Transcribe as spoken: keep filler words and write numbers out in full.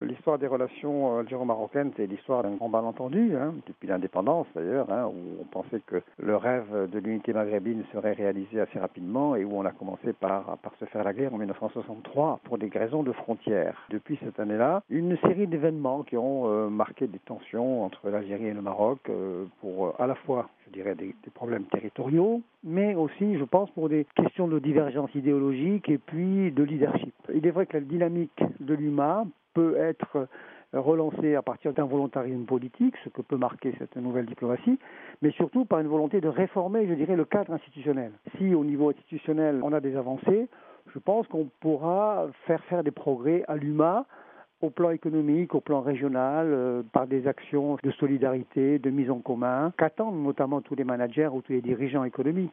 L'histoire des relations algéro-marocaines, c'est l'histoire d'un grand malentendu, hein, depuis l'indépendance d'ailleurs, hein, où on pensait que le rêve de l'unité maghrébine serait réalisé assez rapidement et où on a commencé par, par se faire la guerre en dix-neuf cent soixante-trois pour des raisons de frontières. Depuis cette année-là, une série d'événements qui ont euh, marqué des tensions entre l'Algérie et le Maroc euh, pour euh, à la fois, je dirais, des, des problèmes territoriaux, mais aussi, je pense, pour des questions de divergence idéologique et puis de leadership. Il est vrai que la dynamique de l'U M A peut être relancée à partir d'un volontarisme politique, ce que peut marquer cette nouvelle diplomatie, mais surtout par une volonté de réformer, je dirais, le cadre institutionnel. Si au niveau institutionnel, on a des avancées, je pense qu'on pourra faire faire des progrès à l'U M A au plan économique, au plan régional, euh, par des actions de solidarité, de mise en commun, qu'attendent notamment tous les managers ou tous les dirigeants économiques.